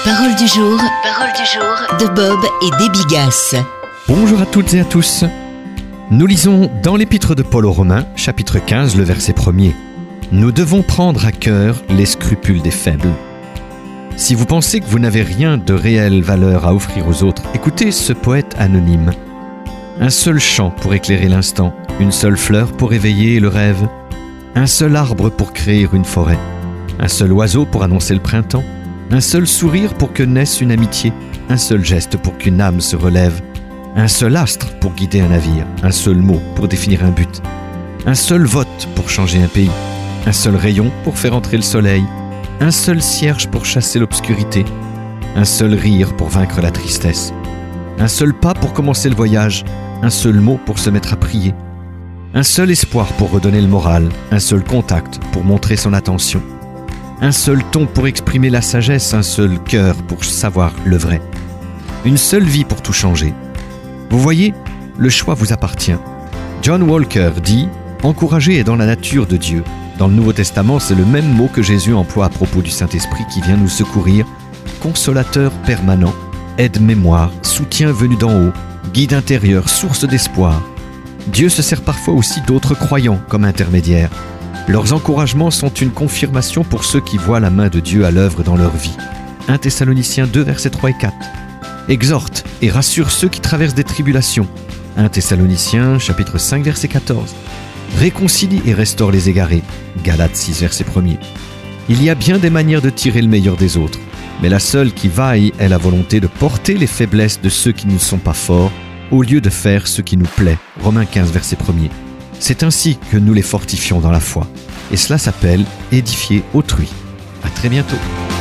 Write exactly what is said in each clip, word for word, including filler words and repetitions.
Parole du jour, parole du jour de Bob et Debbie Gass. Bonjour à toutes et à tous. Nous lisons dans l'épître de Paul aux Romains, chapitre quinze, le verset premier. Nous devons prendre à cœur les scrupules des faibles. Si vous pensez que vous n'avez rien de réelle valeur à offrir aux autres, écoutez ce poète anonyme. Un seul chant pour éclairer l'instant, une seule fleur pour éveiller le rêve, un seul arbre pour créer une forêt, un seul oiseau pour annoncer le printemps, un seul sourire pour que naisse une amitié, un seul geste pour qu'une âme se relève, un seul astre pour guider un navire, un seul mot pour définir un but, un seul vote pour changer un pays, un seul rayon pour faire entrer le soleil, un seul cierge pour chasser l'obscurité, un seul rire pour vaincre la tristesse, un seul pas pour commencer le voyage, un seul mot pour se mettre à prier, un seul espoir pour redonner le moral, un seul contact pour montrer son attention, un seul ton pour exprimer la sagesse, un seul cœur pour savoir le vrai, une seule vie pour tout changer. Vous voyez, le choix vous appartient. John Walker dit « Encourager est dans la nature de Dieu ». Dans le Nouveau Testament, c'est le même mot que Jésus emploie à propos du Saint-Esprit qui vient nous secourir, consolateur permanent, aide-mémoire, soutien venu d'en haut, guide intérieur, source d'espoir. Dieu se sert parfois aussi d'autres croyants comme intermédiaires. Leurs encouragements sont une confirmation pour ceux qui voient la main de Dieu à l'œuvre dans leur vie. un Thessaloniciens deux, versets trois et quatre. Exhorte et rassure ceux qui traversent des tribulations. un Thessaloniciens, chapitre cinq, verset quatorze. Réconcilie et restaure les égarés. Galates six, verset premier. Il y a bien des manières de tirer le meilleur des autres, mais la seule qui vaille est la volonté de porter les faiblesses de ceux qui ne sont pas forts, au lieu de faire ce qui nous plaît. Romains quinze, verset premier. C'est ainsi que nous les fortifions dans la foi. Et cela s'appelle édifier autrui. À très bientôt.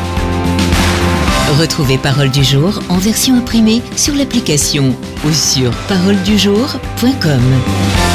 Retrouvez Parole du jour en version imprimée sur l'application ou sur parole du jour point com.